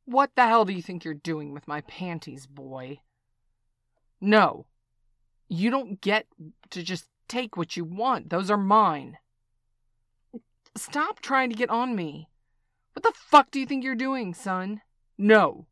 What the hell do you think you're doing with my panties, boy? No. You don't get to just take what you want. Those are mine. Stop trying to get on me. What the fuck do you think you're doing, son? No.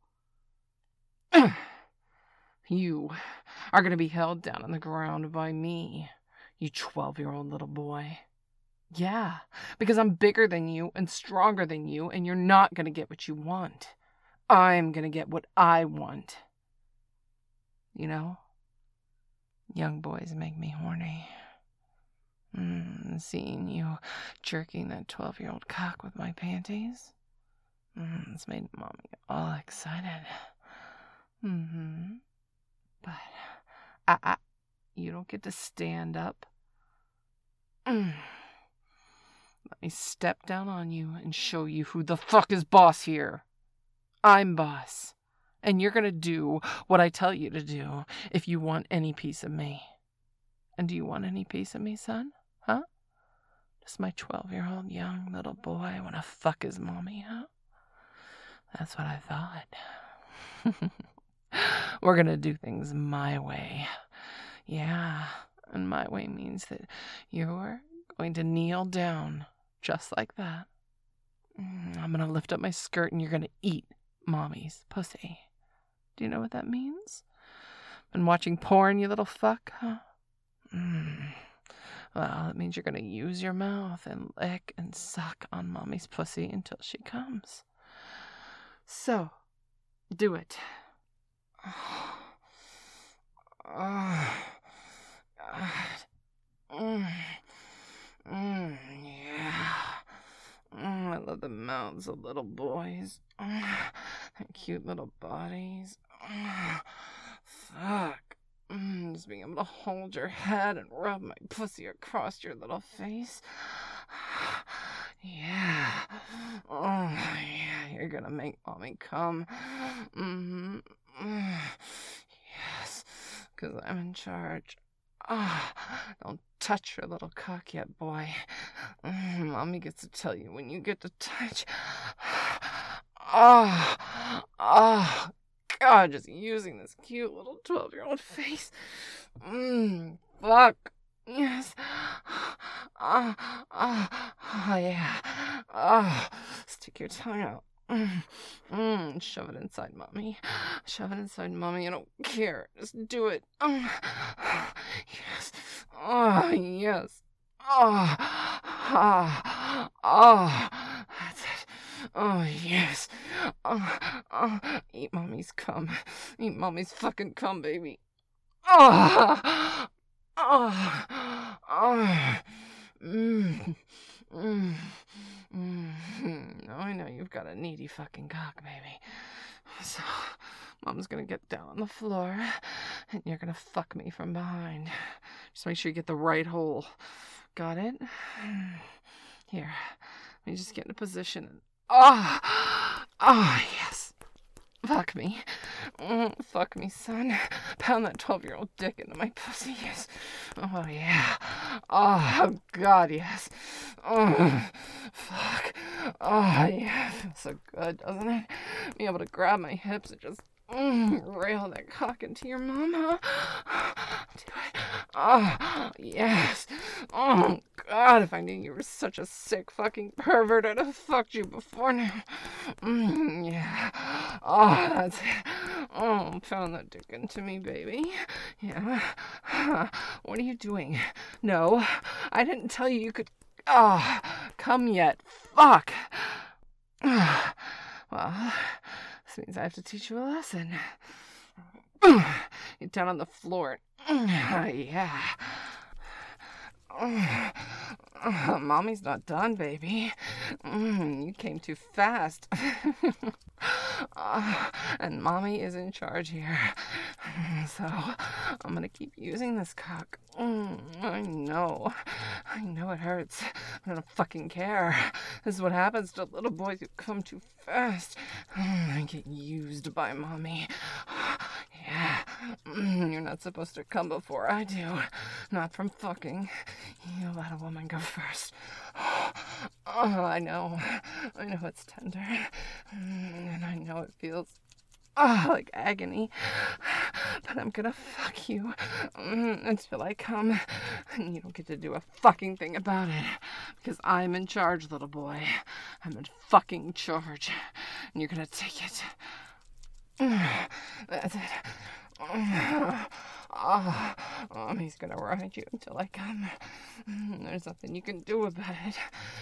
You are going to be held down on the ground by me, you 12-year-old little boy. Yeah, because I'm bigger than you and stronger than you, and you're not going to get what you want. I'm going to get what I want. You know? Young boys make me horny. Seeing you jerking that 12-year-old cock with my panties. It's made Mommy all excited. But you don't get to stand up. Let me step down on you and show you who the fuck is boss here. I'm boss. And you're gonna do what I tell you to do if you want any piece of me. And do you want any piece of me, son? Huh? Does my 12-year-old young little boy want to fuck his mommy, huh? That's what I thought. We're gonna do things my way. Yeah, and my way means that you're going to kneel down just like that. I'm gonna lift up my skirt and you're gonna eat Mommy's pussy. Do you know what that means? Been watching porn, you little fuck, huh? Well, it means you're gonna use your mouth and lick and suck on Mommy's pussy until she comes. So, do it. Yeah. I love the mouths of little boys. And cute little bodies. Fuck. Just being able to hold your head and rub my pussy across your little face. Yeah. Oh, yeah, you're gonna make Mommy come. Yes, because I'm in charge. Don't touch your little cock yet, boy. Mommy gets to tell you when you get to touch. God, just using this cute little 12-year-old face. Fuck. Yes. Yeah. Stick your tongue out. Shove it inside Mommy. Shove it inside Mommy. I don't care. Just do it. Yes. Yes. That's it. Oh, yes. Eat Mommy's cum. Eat Mommy's fucking cum, baby. I know you've got a needy fucking cock, baby. So, Mom's gonna get down on the floor, and you're gonna fuck me from behind. Just make sure you get the right hole. Got it? Here, let me just get in a position. Yes. Fuck me. Fuck me, son. Pound that 12-year-old dick into my pussy, yes. Oh, yeah. Oh, God, yes. Fuck. Oh, yeah. Feels so good, doesn't it? Being able to grab my hips and just rail that cock into your mom, huh? Do it. Oh, yes. Oh, God, if I knew you were such a sick fucking pervert, I'd have fucked you before now. Yeah. Oh, that's it. Oh, pound that dick into me, baby. Yeah. What are you doing? No, I didn't tell you you could... come yet. Fuck. Well, this means I have to teach you a lesson. Get down on the floor. Yeah. Mommy's not done, baby. You came too fast. And Mommy is in charge here. So I'm gonna keep using this cock. I know it hurts. I don't fucking care. This is what happens to little boys who come too fast. I get used by Mommy. Yeah. You're not supposed to come before I do. Not from fucking. You let a woman go first. I know it's tender. And I how it feels. Oh, like agony. But I'm gonna fuck you until I come. And you don't get to do a fucking thing about it. Because I'm in charge, little boy. I'm in fucking charge. And you're gonna take it. That's it. Mommy's gonna ride you until I come. There's nothing you can do about it.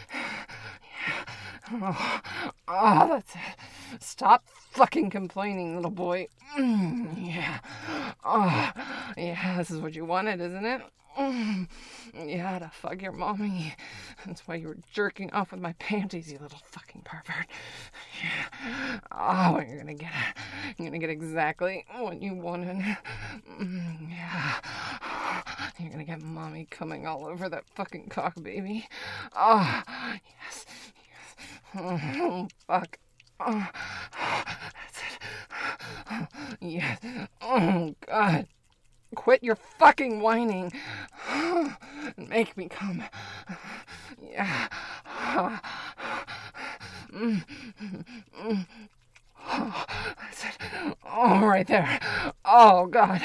That's it. Stop fucking complaining, little boy. Yeah. Yeah, this is what you wanted, isn't it? Yeah, to fuck your mommy. That's why you were jerking off with my panties, you little fucking pervert. Yeah. You're gonna get it. You're gonna get exactly what you wanted. Yeah. You're gonna get mommy coming all over that fucking cock, baby. Yes. Oh, fuck. That's it. Yes. Oh, God. Quit your fucking whining. And make me come. Yeah. That's it. Oh, right there. Oh, God.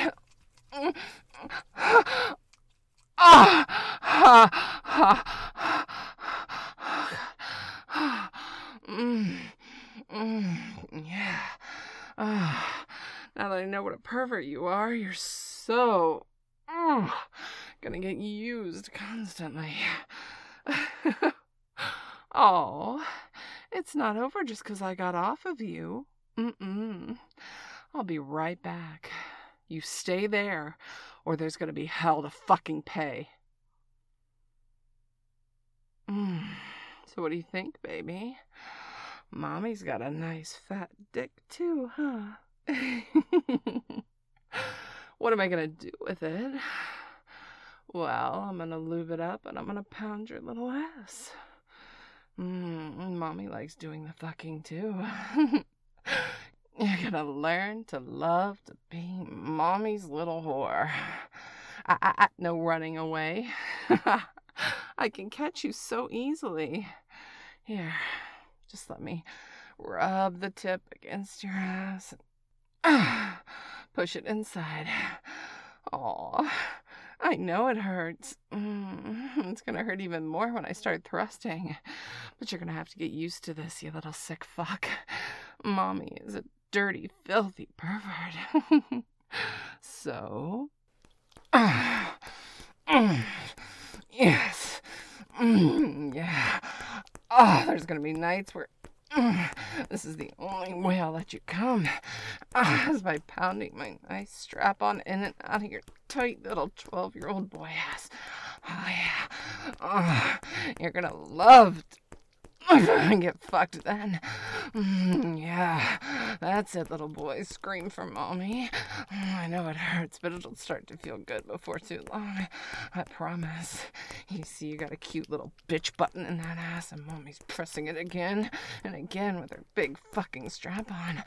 Yeah. Now that I know what a pervert you are, you're so gonna get used constantly. It's not over just 'cause I got off of you. I'll be right back. You stay there, or there's gonna be hell to fucking pay. So what do you think, baby? Mommy's got a nice fat dick too, huh? What am I gonna do with it? Well, I'm gonna lube it up and I'm gonna pound your little ass. Mommy likes doing the fucking too. You're gonna learn to love to be mommy's little whore. No running away. I can catch you so easily. Here, just let me rub the tip against your ass. Push it inside. Aw, I know it hurts. It's gonna hurt even more when I start thrusting. But you're gonna have to get used to this, you little sick fuck. Mommy is a dirty, filthy pervert. So... yes. Yeah. There's gonna be nights where this is the only way I'll let you come. Is by pounding my nice strap-on in and out of your tight little 12-year-old boy ass. Yeah. You're gonna love to get fucked then. Yeah. That's it, little boy. Scream for mommy. I know it hurts, but it'll start to feel good before too long. I promise. You see, you got a cute little bitch button in that ass, and mommy's pressing it again and again with her big fucking strap on.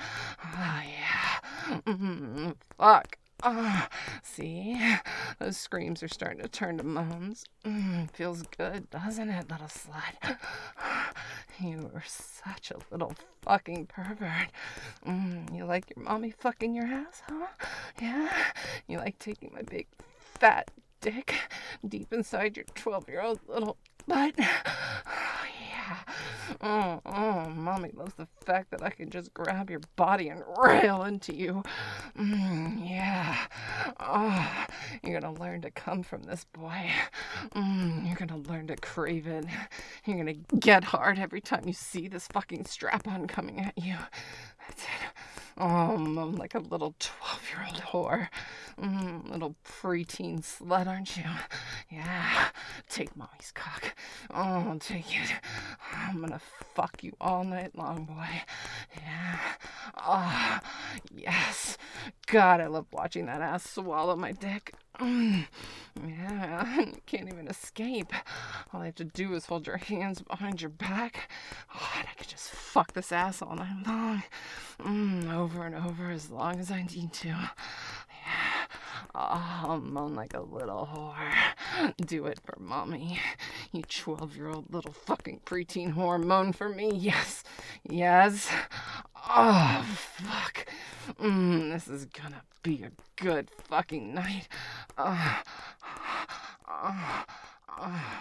Yeah. Fuck. See? Those screams are starting to turn to moans. Feels good, doesn't it, little slut? You are such a little fucking pervert. You like your mommy fucking your ass, huh? Yeah? You like taking my big fat dick deep inside your 12-year-old little butt? Yeah. Mommy loves the fact that I can just grab your body and rail into you. Yeah. You're gonna learn to come from this, boy. You're gonna learn to crave it. You're gonna get hard every time you see this fucking strap-on coming at you. That's it. I'm like a little 12-year-old whore. Little preteen slut, aren't you? Yeah. Take mommy's cock. Take it. I'm gonna fuck you all night long, boy. Yeah. Yes. God, I love watching that ass swallow my dick. Yeah, you can't even escape. All I have to do is hold your hands behind your back. And I could just fuck this ass all night long. Over and over as long as I need to. Yeah. I'll moan like a little whore. Do it for mommy. You 12-year-old little fucking preteen whore. Moan for me. Yes. Yes. This is gonna be a good fucking night.